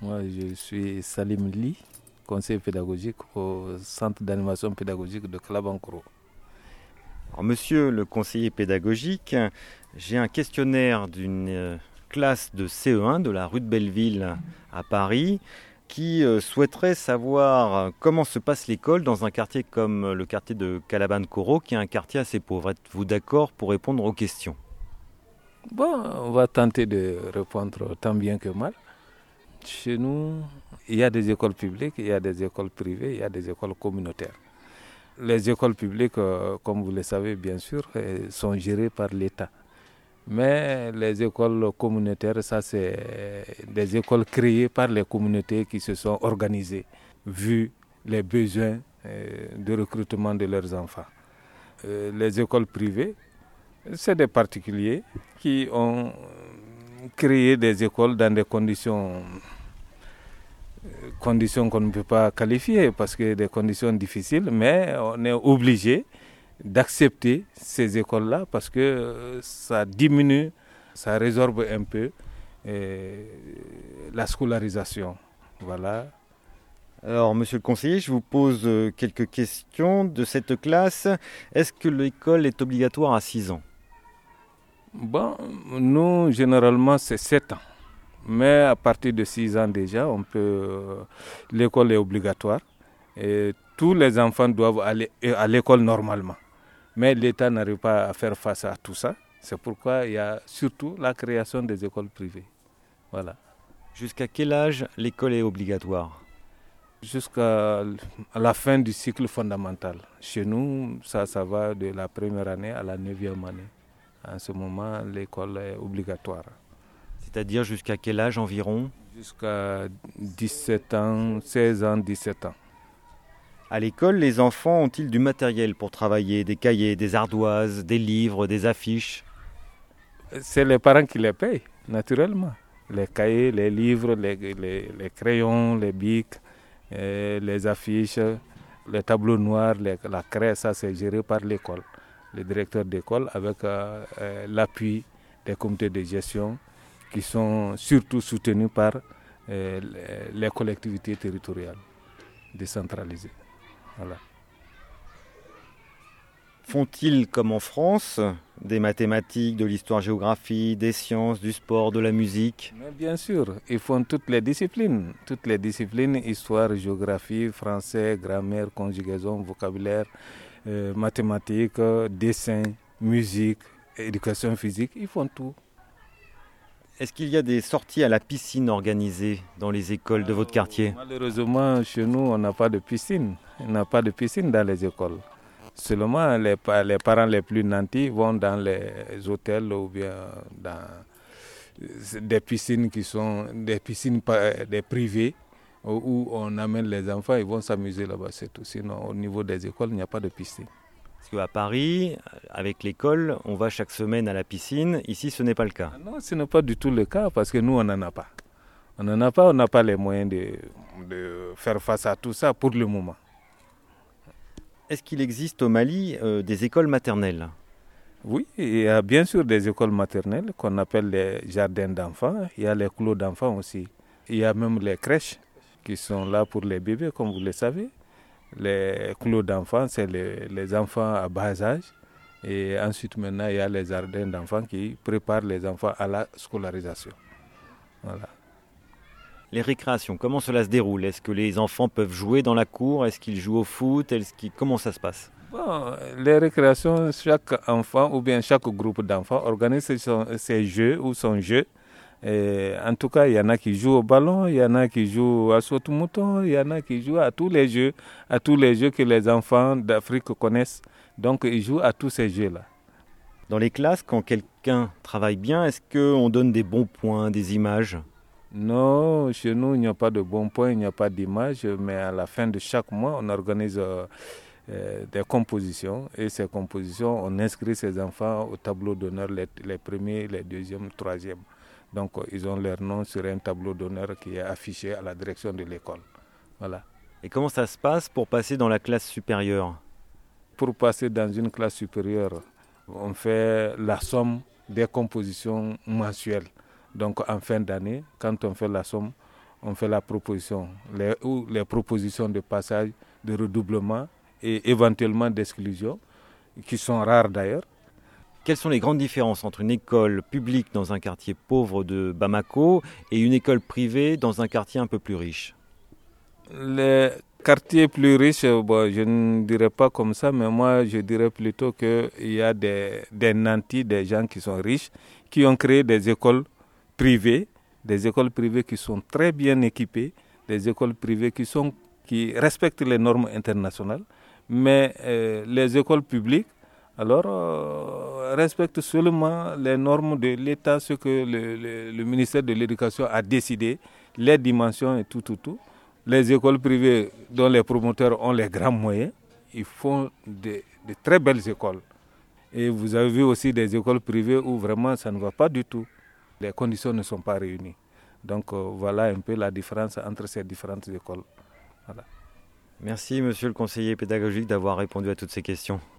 Moi, je suis Salim Li, conseiller pédagogique au centre d'animation pédagogique de Kalabankoro. Alors, monsieur le conseiller pédagogique, j'ai un questionnaire d'une classe de CE1 de la rue de Belleville à Paris qui souhaiterait savoir comment se passe l'école dans un quartier comme le quartier de Kalabankoro, qui est un quartier assez pauvre. Êtes-vous d'accord pour répondre aux questions? Bon, on va tenter de répondre tant bien que mal. Chez nous, il y a des écoles publiques, il y a des écoles privées, il y a des écoles communautaires. Les écoles publiques, comme vous le savez bien sûr, sont gérées par l'État. Mais les écoles communautaires, ça c'est des écoles créées par les communautés qui se sont organisées, vu les besoins de recrutement de leurs enfants. Les écoles privées, c'est des particuliers qui ont créé des écoles dans des conditions qu'on ne peut pas qualifier parce que des conditions difficiles, mais on est obligé d'accepter ces écoles-là parce que ça diminue, ça résorbe un peu la scolarisation. Voilà. Alors, monsieur le conseiller, je vous pose quelques questions de cette classe. Est-ce que l'école est obligatoire à 6 ans? Bon, nous, généralement, c'est 7 ans. Mais à partir de 6 ans déjà, l'école est obligatoire. Et tous les enfants doivent aller à l'école normalement. Mais l'État n'arrive pas à faire face à tout ça. C'est pourquoi il y a surtout la création des écoles privées. Voilà. Jusqu'à quel âge l'école est obligatoire? Jusqu'à la fin du cycle fondamental. Chez nous, ça va de la première année à la 9e année. En ce moment, l'école est obligatoire. C'est-à-dire jusqu'à quel âge environ? Jusqu'à 17 ans, 16 ans, 17 ans. À l'école, les enfants ont-ils du matériel pour travailler, des cahiers, des ardoises, des livres, des affiches? C'est les parents qui les payent, naturellement. Les cahiers, les livres, les crayons, les bics, les affiches, les tableaux noirs, la craie, ça c'est géré par l'école. Le directeur d'école avec l'appui des comités de gestion qui sont surtout soutenus par les collectivités territoriales décentralisées. Voilà. Font-ils, comme en France, des mathématiques, de l'histoire-géographie, des sciences, du sport, de la musique? Mais bien sûr, ils font toutes les disciplines, histoire, géographie, français, grammaire, conjugaison, vocabulaire, mathématiques, dessin, musique, éducation physique, ils font tout. Est-ce qu'il y a des sorties à la piscine organisées dans les écoles de votre quartier? Malheureusement, chez nous, on n'a pas de piscine. On n'a pas de piscine dans les écoles. Seulement, les parents les plus nantis vont dans les hôtels ou bien dans des piscines qui sont des piscines des privées où on amène les enfants, ils vont s'amuser là-bas, c'est tout. Sinon, au niveau des écoles, il n'y a pas de piscine. Parce qu'à Paris, avec l'école, on va chaque semaine à la piscine. Ici, ce n'est pas le cas. Non, ce n'est pas du tout le cas parce que nous, on n'en a pas. On n'a pas les moyens de faire face à tout ça pour le moment. Est-ce qu'il existe au Mali des écoles maternelles? Oui, il y a bien sûr des écoles maternelles qu'on appelle les jardins d'enfants. Il y a les clos d'enfants aussi. Il y a même les crèches qui sont là pour les bébés, comme vous le savez. Les clos d'enfants, c'est les enfants à bas âge. Et ensuite, maintenant, il y a les jardins d'enfants qui préparent les enfants à la scolarisation. Voilà. Les récréations, comment cela se déroule? Est-ce que les enfants peuvent jouer dans la cour? Est-ce qu'ils jouent au foot? Comment ça se passe? Bon, les récréations, chaque enfant ou bien chaque groupe d'enfants organise ses jeux ou son jeu. Et en tout cas, il y en a qui jouent au ballon, il y en a qui jouent à saut-mouton, il y en a qui jouent à tous les jeux que les enfants d'Afrique connaissent. Donc, ils jouent à tous ces jeux-là. Dans les classes, quand quelqu'un travaille bien, est-ce qu'on donne des bons points, des images? Non, chez nous, il n'y a pas de bons points, il n'y a pas d'image, mais à la fin de chaque mois, on organise des compositions. Et ces compositions, on inscrit ces enfants au tableau d'honneur, les premiers, les deuxièmes, troisièmes. Donc, ils ont leur nom sur un tableau d'honneur qui est affiché à la direction de l'école. Voilà. Et comment ça se passe pour passer dans la classe supérieure? Pour passer dans une classe supérieure, on fait la somme des compositions mensuelles. Donc, en fin d'année, quand on fait la somme, on fait la proposition, les propositions de passage, de redoublement et éventuellement d'exclusion, qui sont rares d'ailleurs. Quelles sont les grandes différences entre une école publique dans un quartier pauvre de Bamako et une école privée dans un quartier un peu plus riche? Les quartiers plus riches, je ne dirais pas comme ça, mais moi je dirais plutôt qu'il y a des nantis, des gens qui sont riches, qui ont créé des écoles privées qui sont très bien équipées, des écoles privées qui respectent les normes internationales, mais les écoles publiques, respectent seulement les normes de l'État, ce que le ministère de l'Éducation a décidé, les dimensions et tout. Les écoles privées dont les promoteurs ont les grands moyens, ils font de très belles écoles. Et vous avez vu aussi des écoles privées où vraiment ça ne va pas du tout. Les conditions ne sont pas réunies. Donc voilà un peu la différence entre ces différentes écoles. Voilà. Merci monsieur le conseiller pédagogique d'avoir répondu à toutes ces questions.